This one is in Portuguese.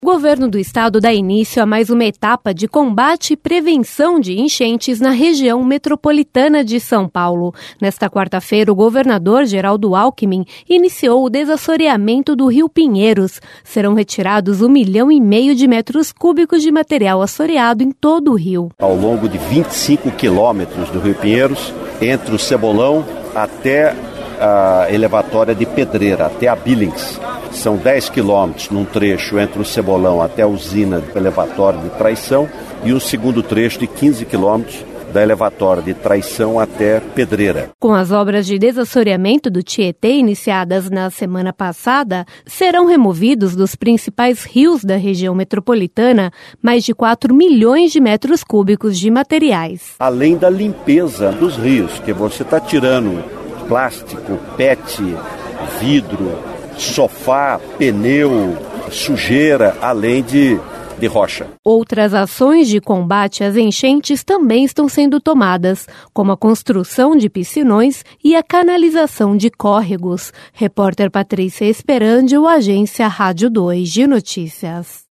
O governo do estado dá início a mais uma etapa de combate e prevenção de enchentes na região metropolitana de São Paulo. Nesta quarta-feira, o governador Geraldo Alckmin iniciou o desassoreamento do Rio Pinheiros. Serão retirados 1,5 milhão de metros cúbicos de material assoreado em todo o rio. Ao longo de 25 quilômetros do Rio Pinheiros, entre o Cebolão até a elevatória de Pedreira, até a Billings. São 10 quilômetros num trecho entre o Cebolão até a usina do elevatório de Traição e um segundo trecho de 15 quilômetros da elevatória de Traição até Pedreira. Com as obras de desassoreamento do Tietê iniciadas na semana passada, serão removidos dos principais rios da região metropolitana mais de 4 milhões de metros cúbicos de materiais. Além da limpeza dos rios, que você está tirando plástico, PET, vidro, sofá, pneu, sujeira, além de rocha. Outras ações de combate às enchentes também estão sendo tomadas, como a construção de piscinões e a canalização de córregos. Repórter Patrícia Esperandio, Agência Rádio 2 de Notícias.